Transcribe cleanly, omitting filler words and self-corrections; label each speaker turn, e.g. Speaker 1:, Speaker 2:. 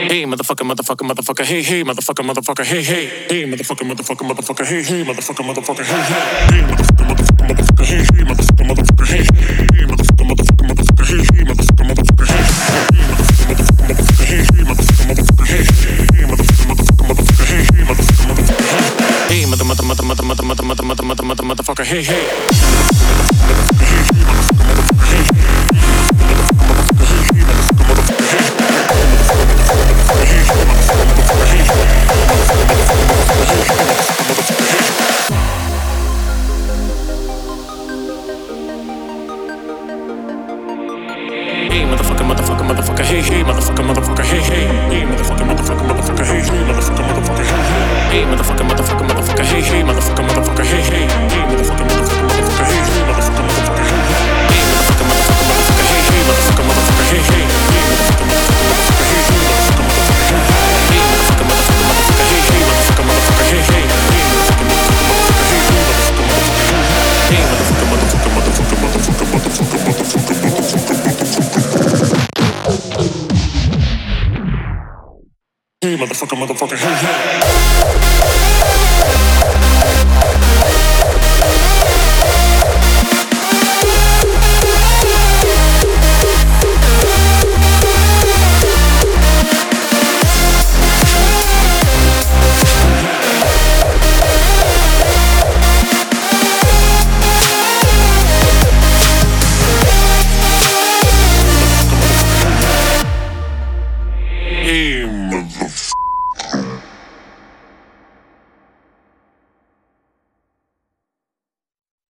Speaker 1: Hey, motherfucker, motherfucker, motherfucker, hey, hey, motherfucker, motherfucker, hey, hey, hey, motherfucker, motherfucker, motherfucker, hey, hey, motherfucker, motherfucker, hey, hey, hey, motherfucker, motherfucker, motherfucker, hey, hey, motherfucker, motherfucker, hey, hey, motherfucker, motherfucker, motherfucker, hey, hey, motherfucker, motherfucker, hey, hey, motherfucker, motherfucker, hey, hey, motherfucker, motherfucker, motherfucker, hey, hey, motherfucker, motherfucker, hey, hey, motherfucker, motherfucker, motherfucker, hey, hey. Hey, motherfucker, motherfucker, motherfucker, hey, hey, motherfucker, motherfucker, hey, hey, hey, motherfucker, motherfucker, motherfucker, hey, hey, motherfucker, motherfucker, hey, hey, motherfucker, motherfucker, motherfucker, hey, hey, motherfucker, motherfucker, hey, hey, hey, motherfucker, motherfucker, motherfucker, hey, hey, motherfucker, motherfucker, hey, hey, motherfucker, motherfucker, motherfucker, hey, hey, motherfucker, motherfucker, hey, hey, hey, motherfucker, motherfucker, motherfucker, hey, hey, motherfucker, motherfucker, hey, hey, motherfucker, motherfucker, motherfucker, hey, hey, motherfucker, motherfucker, hey, hey, hey, motherfucker, motherfucker, motherfucker, hey, hey, motherfucker, motherfucker, hey, motherfucker, motherfucker, motherfucker, motherfucker, motherfucker, hey, motherfucker, motherfucker, hey, hey.